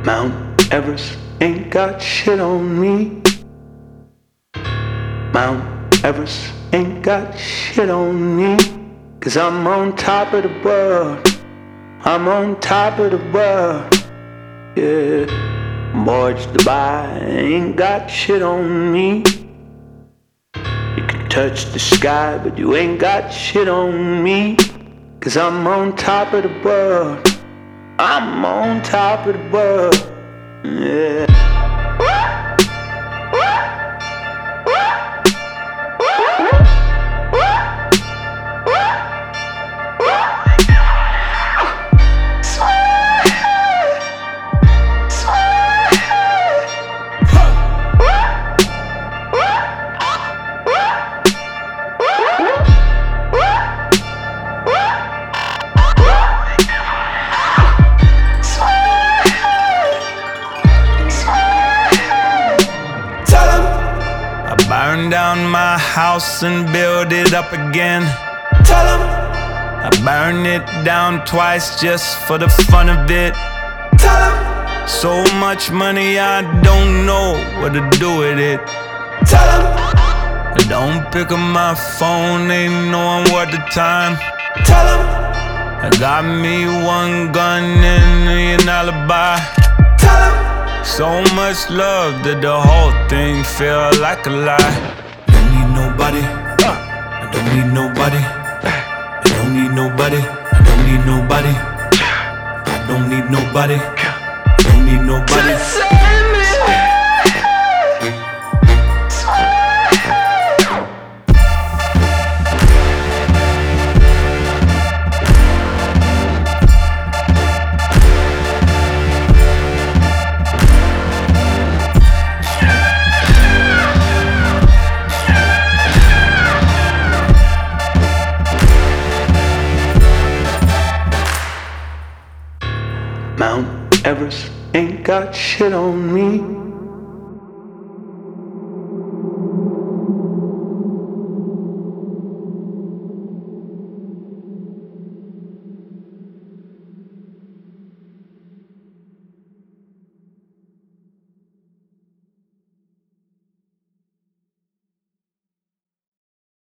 Mount Everest ain't got shit on me. Mount Everest ain't got shit on me. 'Cause I'm on top of the world. I'm on top of the world. Yeah. Mortgage Dubai ain't got shit on me. You can touch the sky, but you ain't got shit on me. 'Cause I'm on top of the world. I'm on top of the world. Yeah. Burn down my house and build it up again. Tell 'em I burn it down twice just for the fun of it. Tell 'em so much money I don't know what to do with it. Tell 'em I don't pick up my phone, ain't knowing what the time. Tell 'em I got me one gun and an alibi. Tell 'em so much love that the whole thing feel like a lie. Don't need nobody. I don't need nobody. I don't need nobody. I don't need nobody. I don't need nobody. I don't need nobody. Mount Everest ain't got shit on me.